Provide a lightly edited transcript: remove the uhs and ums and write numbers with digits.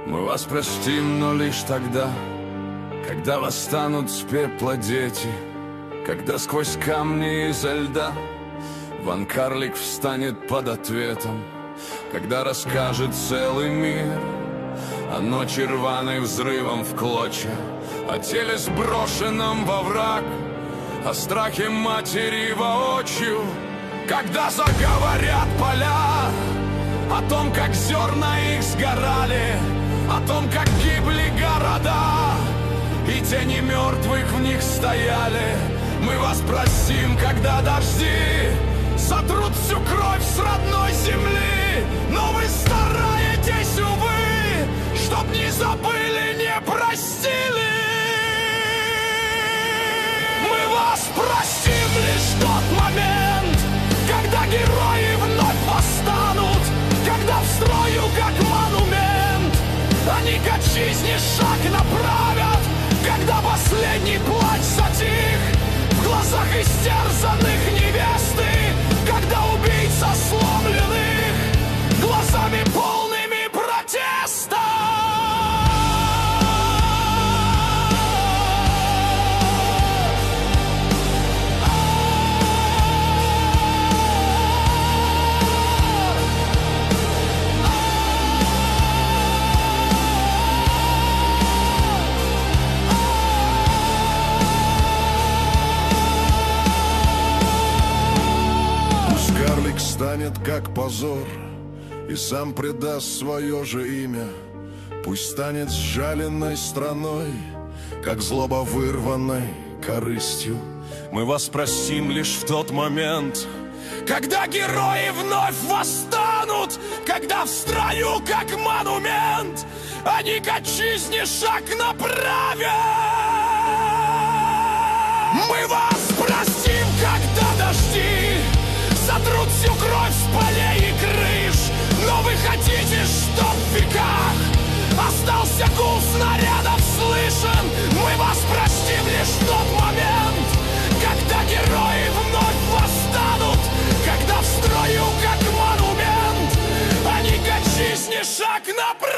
Мы вас простим, но лишь тогда, когда восстанут с пепла дети, когда сквозь камни изо льда Ван Карлик встанет под ответом, когда расскажет целый мир о ночи рваной взрывом в клочья, о теле сброшенном во враг, о страхе матери воочию, когда заговорят поля о том, как зерна их сгорали, о том, как гибли города, и тени мертвых в них стояли. Мы вас простим, когда дожди сотрут всю кровь с родной земли, но вы стараетесь, увы, чтоб не забыли, не простили. Мы вас простим лишь в тот момент, когда герои вновь восстанут, когда в строю, как монумент, они к отчизне шаг направят, когда последний плач затих в глазах истерзанных невесты, когда убийца сломленных глазами полными протеста. Станет как позор и сам предаст свое же имя. Пусть станет сжаленной страной, как злоба вырванной корыстью. Мы вас простим лишь в тот момент, когда герои вновь восстанут, когда в строю, как монумент, они к отчизне шаг направят. Мы вас простим, когда дожди сотрут всю кровь с полей и крыш, но вы хотите, чтоб в веках остался гул снарядов слышен. Мы вас простим лишь в тот момент, когда герои вновь восстанут, когда в строю, как монумент, они к отчизне шаг направят.